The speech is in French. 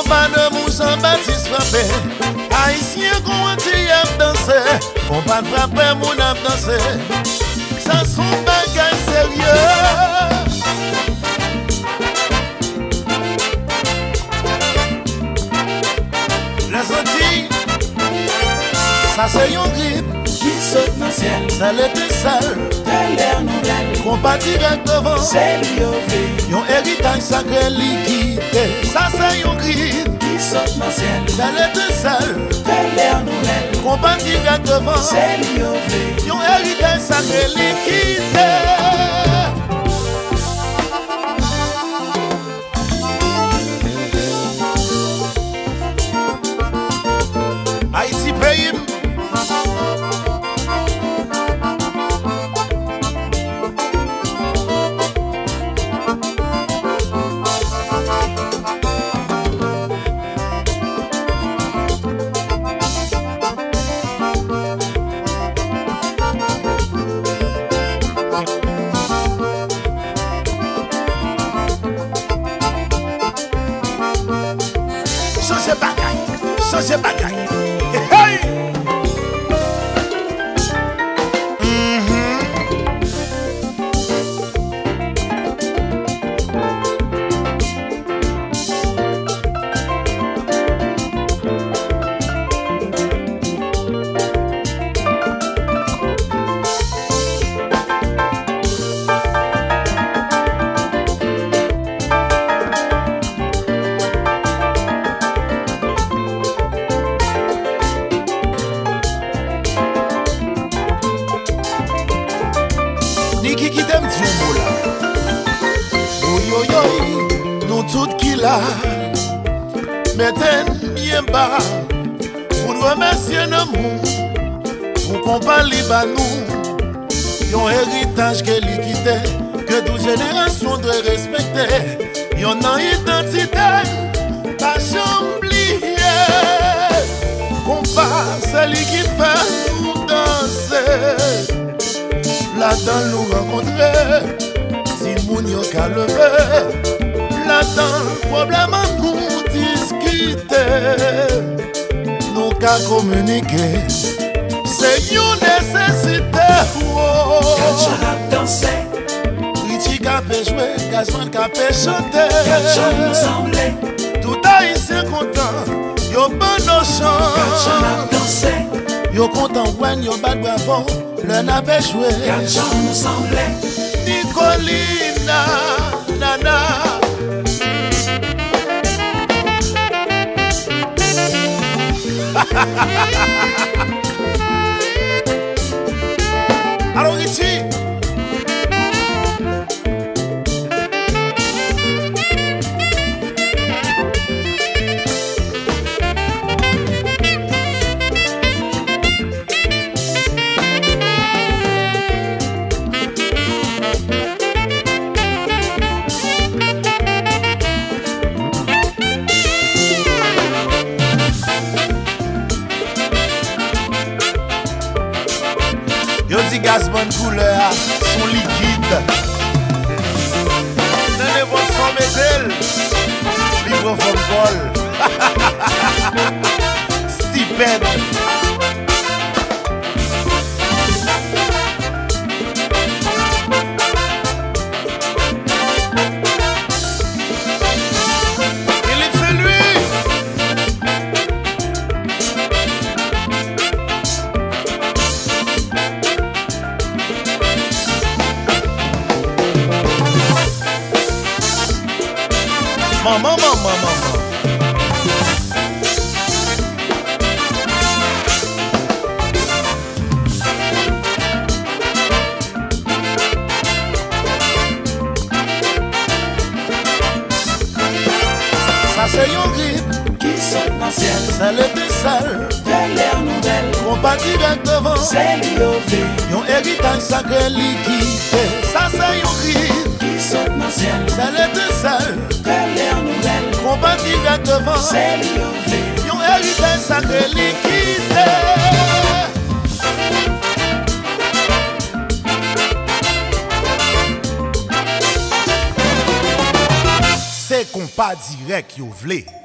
combat de mon Jean-Baptiste frappé. Haïtien qu'on dit à danser, combat de frapper mon âme danser. Ça son bagage sérieux. Les Antilles, ça c'est yon grippe qui saute dans le ciel. Ça l'était sale, de l'air nouvelle. combat direct devant. C'est l'IOV Yon héritage sacré liquidé. Ça c'est yon grippe qui saute dans le ciel. ça l'était sale, de l'air nouvelle. combat direct devant. C'est l'IOV Yon héritage sacré liquidé. Haïti pays. Changer bagaille. Hey! Niki qui t'aime Dieu moula. Oyoyoy, nous toutes qui là. Mettez bien bas. Pour nous remercier l'amour. Pour qu'on parle à nous. Yon héritage que l'équité. Que toute génération doit respecter. Yon a identité. Pas oublier. Combat, c'est lui qui fait nous danser. Là-dedans nous rencontrer, si moun yo ka lever. Là-dedans problème à nous discuter, nous ka communiquer. C'est une nécessité. Gadjan a dansé, Riti ka pe jouer, Gazman ka pe chanter. Gadjan nous semblait, Tout haïtien content, yo bon nos Gadjan chants. a dansé, Yo content when yo bat bravo, le n'a pas joué. Gadjan nous semblait, Nicolina, nana. Alors Richie, yo di gaz bonne couleur, son liquide. Nene bon son métel, livre from Paul. Stipend. Philippe, c'est lui. Maman. Ça c'est yon grippe qui saute dans le ciel. ça l'était sale, De l'air nouvelle, combat direct devant. c'est l'IOV Yon héritage sacré liquidé. Ça c'est yon grippe qui saute dans le ciel. ça l'était sale, De l'air nouvelle, combat direct devant. c'est l'IOV Yon héritage sacré liquidé. C'est compas direct yo vle.